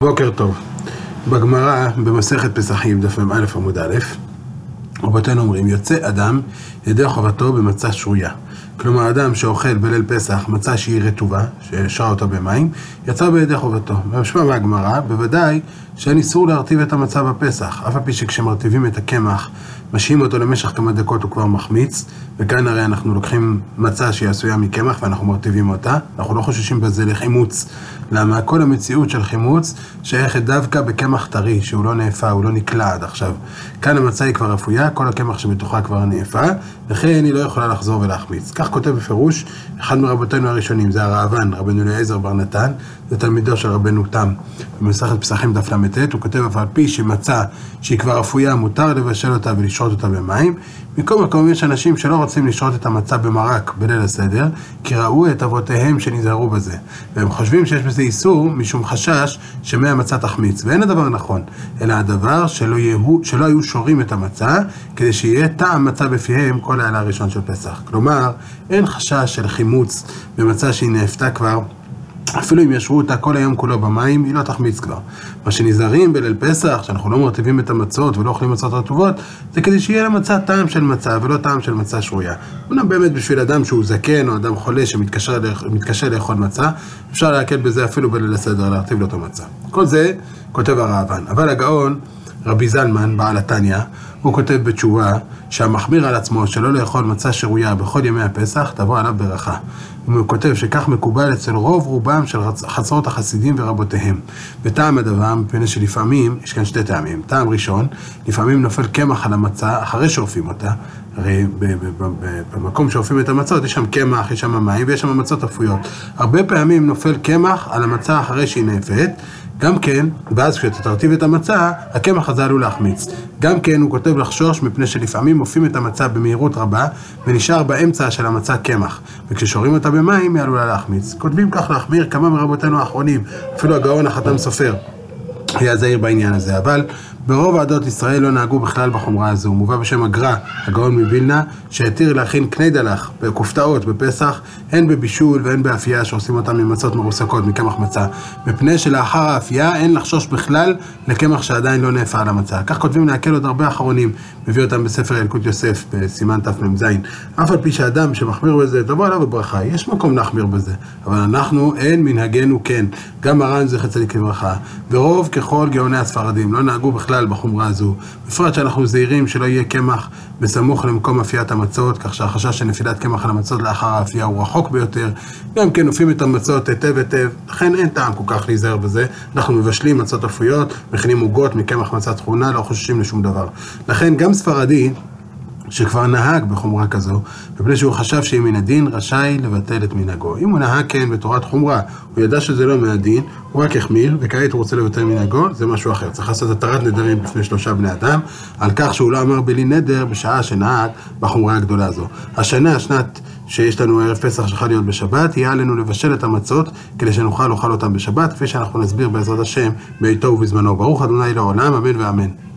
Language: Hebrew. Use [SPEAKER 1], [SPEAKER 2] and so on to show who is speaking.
[SPEAKER 1] בוקר טוב. בגמרא במסכת פסחים דף מ"א עמוד א', רבותינו אומרים, יוצא אדם ידי חובתו במצה שרויה. כלומר, אדם שאוכל בליל פסח מצה שהיא רטובה, ששרה אותה במים, יצא בידי חובתו. ומשמע מהגמרא, בוודאי שאין איסור להרטיב את המצה בפסח, אף על פי שכשמרטיבים את הקמח, משהים אותו למשך כמה דקות הוא כבר מחמיץ, וכאן הרי אנחנו לוקחים מצה שהיא עשויה מקמח ואנחנו מרטיבים אותה, אנחנו לא חוששים בזה לחימוץ. למה? כל המציאות של חימוץ שייכת דווקא בקמח טרי, שהוא לא נאפה, הוא לא נקלע עד עכשיו. כאן המצה היא כבר אפויה, כל הקמח שבתוכה כבר נאפה, לכן היא לא יכולה לחזור ולהחמיץ. כך כותב בפירוש אחד מרבותינו הראשונים, זה הרעב"ן, רבנו אליעזר בר נתן, זה תלמידו של רבנו תם. במסכת פסחים דף ל"ט, הוא כותב אף על פי שמצה שהיא כבר אפויה, מותר לבשל אותה ולשרות אותה במים. מכל מקום יש אנשים שלא רוצים לשרות את המצה במרק בליל הסדר, כי ראו את אבותיהם שנזהרו בזה. והם חושבים שיש בזה איסור משום חשש שמהמצה תחמיץ. ואין הדבר נכון, אלא הדבר שלא היו שורים את המצה, כדי שיהיה טעם מצה בפיהם כל העלה הראשון של פסח. כלומר, אין חשש של חימוץ במצה שהיא נאפתה כבר, אפילו אם ישרו אותה כל היום כולו במים, היא לא תחמיץ כבר. מה שנזהרים בליל פסח, שאנחנו לא מרטיבים את המצות ולא אוכלים מצות רטובות, זה כדי שיהיה למצה טעם של מצה ולא טעם של מצה שרויה. אומנם באמת בשביל אדם שהוא זקן או אדם חולה שמתקשה לאכול מצה, אפשר להקל בזה אפילו בליל הסדר, להרטיב לו את המצה. כל זה כותב הרעב"ן. אבל הגאון, רבי זלמן, בעל התניא, הוא כותב בתשובה שהמחמיר על עצמו שלא לאכול מצה שרויה בכל ימי הפסח, תבוא עליו ברכה. הוא כותב שכך מקובל אצל רוב רובם של חצרות החסידים ורבותיהם. וטעם הדבר, מפני שלפעמים, יש כאן שתי טעמים. טעם ראשון, לפעמים נופל קמח על המצה אחרי שאופים אותה. הרי במקום שאופים את המצות, יש שם קמח, יש שם מים ויש שם מצות אפויות. הרבה פעמים נופל קמח על המצה אחרי שהיא נאפת, גם כן, ואז כשאתה תרטיב את המצה, הקמח הזה עלול להחמיץ. גם כן, הוא כותב לחשוש מפני שלפעמים מופים את המצה במהירות רבה, ונשאר באמצע של המצה קמח. וכששורים אותה במים, היא עלולה להחמיץ. כותבים כך להחמיר כמה מרבותינו האחרונים, אפילו הגאון החתם סופר היה זהיר בעניין הזה, אבל ברוב עדות ישראל לא נהגו בכלל בחומרה הזו. הוא מובא בשם הגר"א, הגאון מווילנה, שהתיר להכין קני דלח בכופתאות בפסח, הן בבישול והן באפייה שעושים אותם ממצות מרוסקות מקמח מצה. מפני שלאחר האפייה אין לחשוש בכלל לקמח שעדיין לא נאפה על המצה. כך כותבים להקל עוד הרבה אחרונים, מביא אותם בספר ילקוט יוסף בסימן תמ"ז. אף על פי שאדם שמחמיר בזה, תבוא עליו בברכה, יש מקום להחמיר בזה, אבל אנחנו אין מנהגנו כן. גם מרן זכר צדיק לברכה, ורוב ככל גאוני הספרדים לא נהגו בכלל בחומרה הזו, בפרט שאנחנו זהירים שלא יהיה קמח בסמוך למקום אפיית המצות, כך שהחשש של נפילת קמח על המצות לאחר האפייה הוא רחוק ביותר. גם כן נופים את המצות היטב היטב, לכן אין טעם כל כך להיזהר בזה. אנחנו מבשלים מצות אפויות, מכינים עוגות מקמח מצה טחונה, לא חוששים לשום דבר. לכן גם ספרדי שכבר נהג בחומרה כזו, מפני שהוא חשב שהיא מן הדין, רשאי לבטל את מנהגו. אם הוא נהג כן בתורת חומרה, הוא ידע שזה לא מן הדין, הוא רק החמיר, וכעת הוא רוצה לבטל מנהגו, זה משהו אחר. צריך לעשות התרת נדרים בפני 3 בני אדם, על כך שהוא לא אמר בלי נדר בשעה שנהג בחומרה הגדולה הזו. השנה, השנת שיש לנו ערב פסח שחל להיות בשבת, יהיה עלינו לבשל את המצות, כדי שנוכל לאכול אותם בשבת, כפי שאנחנו נסביר בעזרת השם, בעיתו ובזמנו. ברוך ה' לעולם, אמן ואמן.